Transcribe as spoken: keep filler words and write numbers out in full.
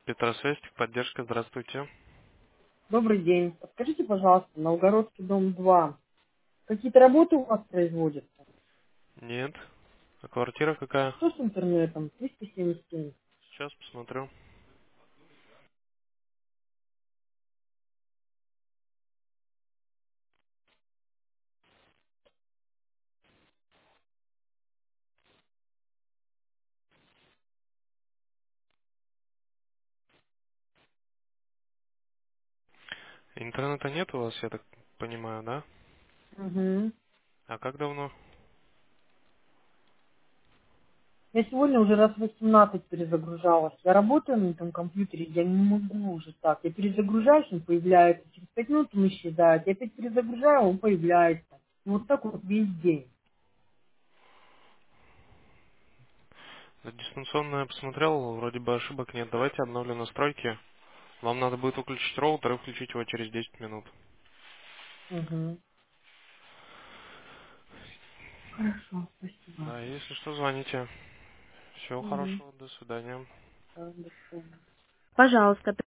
Петросвязь, поддержка, здравствуйте. Добрый день. Подскажите, пожалуйста, Новгородский дом два. Какие-то работы у вас производятся? Нет. А квартира какая? Что с интернетом? триста семьдесят семь. Сейчас посмотрю. Интернета нет у вас, я так понимаю, да? Угу. А как давно? Я сегодня уже раз восемнадцать перезагружалась. Я работаю на этом компьютере, я не могу уже так. Я перезагружаюсь, он появляется. Через пять минут он исчезает. Я опять перезагружаю, он появляется. И вот так вот весь день. За дистанционно я посмотрел, вроде бы ошибок нет. Давайте обновлю настройки. Вам надо будет выключить роутер и включить его через десять минут. Угу. Хорошо, спасибо. Да, если что, звоните. Всего Угу. хорошего, до свидания. Пожалуйста,